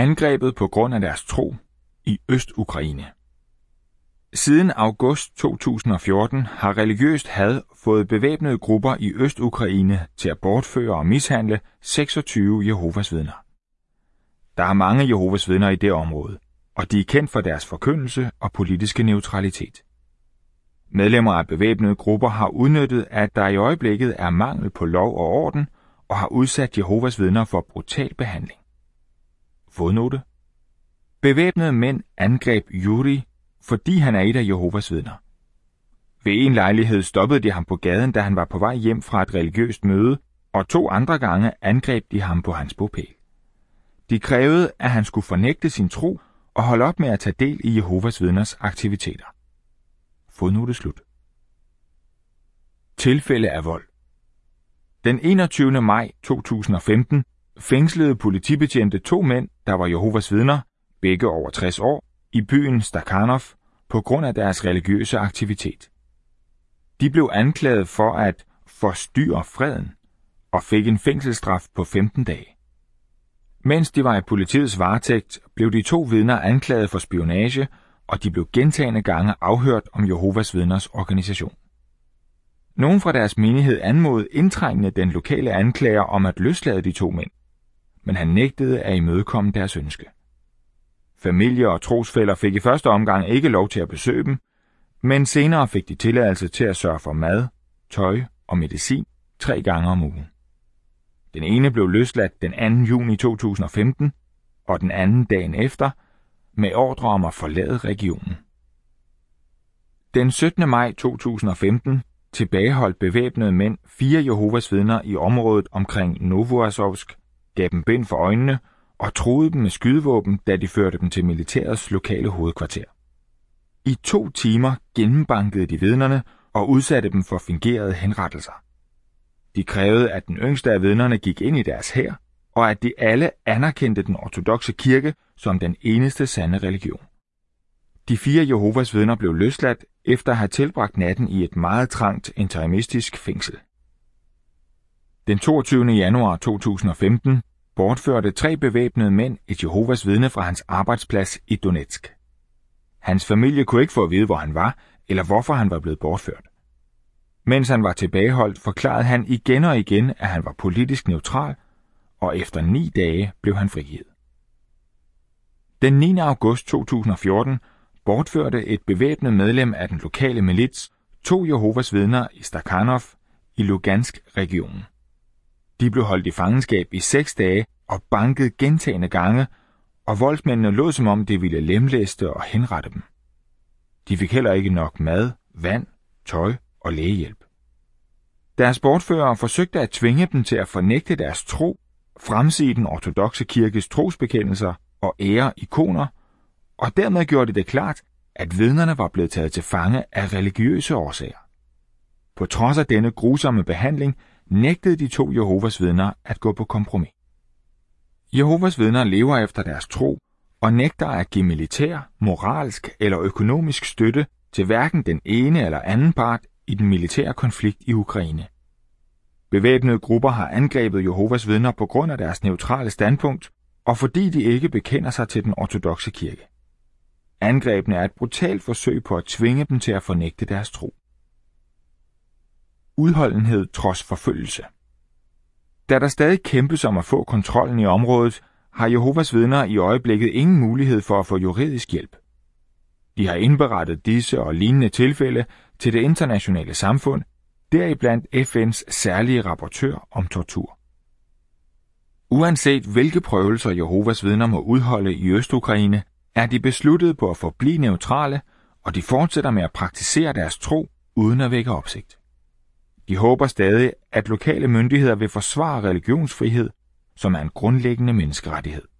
Angrebet på grund af deres tro i Øst-Ukraine. Siden august 2014 har religiøst had fået bevæbnede grupper i Øst-Ukraine til at bortføre og mishandle 26 Jehovas vidner. Der er mange Jehovas vidner i det område, og de er kendt for deres forkyndelse og politiske neutralitet. Medlemmer af bevæbnede grupper har udnyttet, at der i øjeblikket er mangel på lov og orden, og har udsat Jehovas vidner for brutal behandling. Fodnote: Bevæbnede mænd angreb Yuri, fordi han er et af Jehovas vidner. Ved en lejlighed stoppede de ham på gaden, da han var på vej hjem fra et religiøst møde, og 2 andre gange angreb de ham på hans bopæl. De krævede, at han skulle fornægte sin tro og holde op med at tage del i Jehovas vidners aktiviteter. Fodnote slut. Tilfælde af vold. Den 21. maj 2015 fængslede politibetjente 2 mænd, der var Jehovas vidner, begge over 60 år, i byen Stakhanov på grund af deres religiøse aktivitet. De blev anklaget for at forstyrre freden og fik en fængselsstraf på 15 dage. Mens de var i politiets varetægt, blev de 2 vidner anklaget for spionage, og de blev gentagne gange afhørt om Jehovas vidners organisation. Nogen fra deres menighed anmodede indtrængende den lokale anklager om at løslade de 2 mænd, men han nægtede at imødekomme deres ønske. Familie og trosfæller fik i første omgang ikke lov til at besøge dem, men senere fik de tilladelse til at sørge for mad, tøj og medicin 3 gange om ugen. Den ene blev løsladt den 2. juni 2015, og den anden dagen efter, med ordre om at forlade regionen. Den 17. maj 2015 tilbageholdt bevæbnede mænd 4 Jehovas vidner i området omkring Novoazovsk, gav dem bind for øjnene og truede dem med skydevåben, da de førte dem til militærets lokale hovedkvarter. I 2 timer gennembankede de vidnerne og udsatte dem for fingerede henrettelser. De krævede, at den yngste af vidnerne gik ind i deres hær, og at de alle anerkendte den ortodokse kirke som den eneste sande religion. De 4 Jehovas vidner blev løsladt efter at have tilbragt natten i et meget trangt interimistisk fængsel. Den 22. januar 2015 bortførte 3 bevæbnede mænd et Jehovas vidne fra hans arbejdsplads i Donetsk. Hans familie kunne ikke få at vide, hvor han var, eller hvorfor han var blevet bortført. Mens han var tilbageholdt, forklarede han igen og igen, at han var politisk neutral, og efter 9 dage blev han frigivet. Den 9. august 2014 bortførte et bevæbnet medlem af den lokale milits 2 Jehovas vidner i Stakhanov i Lugansk-regionen. De blev holdt i fangenskab i 6 dage og banket gentagne gange, og voldsmændene lod som om de ville lemlæste og henrette dem. De fik heller ikke nok mad, vand, tøj og lægehjælp. Deres bortførere forsøgte at tvinge dem til at fornægte deres tro, fremsige den ortodokse kirkes trosbekendelser og ære ikoner, og dermed gjorde det klart, at vidnerne var blevet taget til fange af religiøse årsager. På trods af denne grusomme behandling nægtede de 2 Jehovas vidner at gå på kompromis. Jehovas vidner lever efter deres tro og nægter at give militær, moralsk eller økonomisk støtte til hverken den ene eller anden part i den militære konflikt i Ukraine. Bevæbnede grupper har angrebet Jehovas vidner på grund af deres neutrale standpunkt, og fordi de ikke bekender sig til den ortodokse kirke. Angrebene er et brutalt forsøg på at tvinge dem til at fornægte deres tro. Udholdenhed trods forfølgelse. Da der stadig kæmpes om at få kontrollen i området, har Jehovas vidner i øjeblikket ingen mulighed for at få juridisk hjælp. De har indberettet disse og lignende tilfælde til det internationale samfund, deriblandt FN's særlige rapportør om tortur. Uanset hvilke prøvelser Jehovas vidner må udholde i Øst-Ukraine, er de besluttet på at forblive neutrale, og de fortsætter med at praktisere deres tro uden at vække opsigt. De håber stadig, at lokale myndigheder vil forsvare religionsfrihed, som er en grundlæggende menneskerettighed.